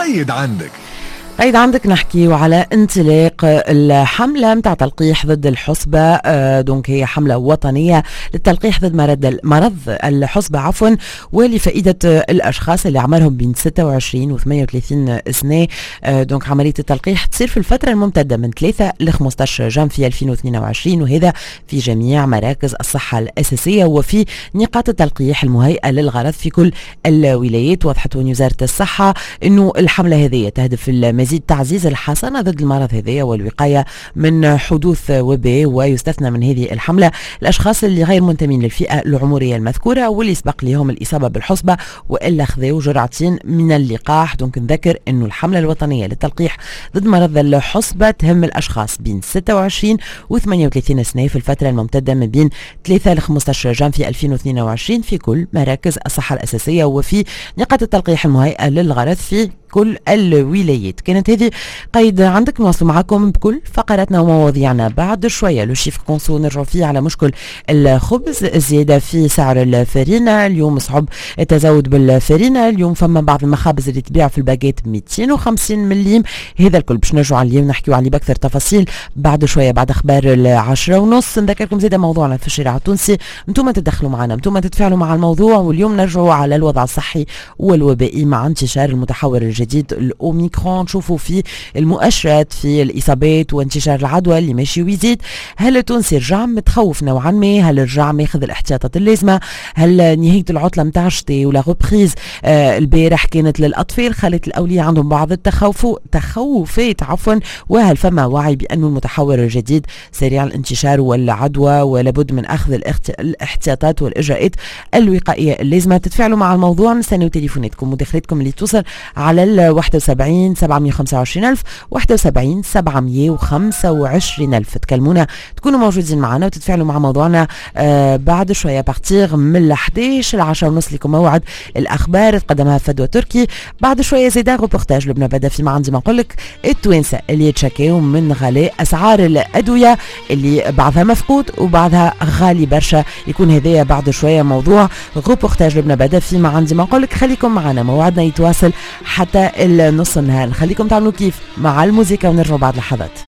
قيد عندك نحكي وعلى انطلاق الحملة متاع تلقيح ضد الحصبة. دونك هي حملة وطنية للتلقيح ضد مرض الحصبة عفوا، ولفائدة الأشخاص اللي عمرهم بين 26 و 38 سنة. دونك عملية التلقيح تصير في الفترة الممتدة من 3 ل 15 جانفي 2022، وهذا في جميع مراكز الصحة الأساسية وفي نقاط التلقيح المهيئة للغرض في كل الولايات. وضحت وزارة الصحة أنه الحملة هذه تهدف مزيد تعزيز الحصانة ضد المرض هذا والوقاية من حدوث وباء، ويستثنى من هذه الحملة الأشخاص اللي غير منتمين للفئة العمرية المذكورة واللي سبق لهم الإصابة بالحصبة وإلا خذوا جرعتين من اللقاح. دونك نذكر أنه الحملة الوطنية للتلقيح ضد مرض الحصبة تهم الأشخاص بين 26 و 38 سنة في الفترة الممتدة من بين 3 ل 15 جانفي 2022 في كل مراكز الصحة الأساسية وفي نقاط التلقيح المهيئة للغرض في كل الولايات. كانت هذه قيد عندك، نواصل معكم بكل فقراتنا ومواضيعنا بعد شويه. لو شيف كونسو نرجعوا فيه على مشكل الخبز، الزياده في سعر الفرينه، اليوم صعب التزود بالفرينه، اليوم فما بعض المخابز اللي تبيع في الباكيت 250 مليم. هذا الكل باش نرجعوا عليه ونحكيوا عليه باكثر تفاصيل بعد شويه بعد اخبار 10:30. نذكركم زياده موضوعنا في الشارع التونسي، انتم تدخلوا معنا، انتم تتفاعلوا مع الموضوع. واليوم نرجعوا على الوضع الصحي والوبائي مع انتشار المتحور الجديد الأوميكرون. نشوفوا في المؤشرات في الإصابات وانتشار العدوى اللي ماشي ويزيد. هل التونسي رجع متخوف نوعا ما؟ هل رجع ماخذ الاحتياطات اللازمة؟ هل نهاية العطلة متاع الشتاء ولا غوبريز البارح كانت للأطفال خلت الأولياء عندهم بعض التخوفات عفوا؟ وهل فما وعي بأنه المتحور الجديد سريع الانتشار والعدوى ولابد من أخذ الاحتياطات والإجراءات الوقائية اللازمة؟ تتفاعلوا مع الموضوع، نستنوا تليفوناتكم مداخلتكم اللي توصل على 71 725 ألف 71 725 ألف. تكلمونا تكونوا موجودين معنا وتتفاعلوا مع موضوعنا بعد شوية بارتيغ من 11 ل 10:30 لكم موعد الأخبار تقدمها فدوى تركي. بعد شوية زيدا روبورتاج لبنى بدا فيما عندي ما نقول لك التوانسة اللي يتشكاو من غلاء أسعار الأدوية اللي بعضها مفقود وبعضها غالي برشا. يكون هذايا بعد شوية موضوع روبورتاج لبنى بدا فيما عندي ما نقول لك. خليكم معنا، موعدنا يتواصل حتى النص النهار. خليكم تعملوا كيف مع الموسيقى ونرجعوا بعد لحظات.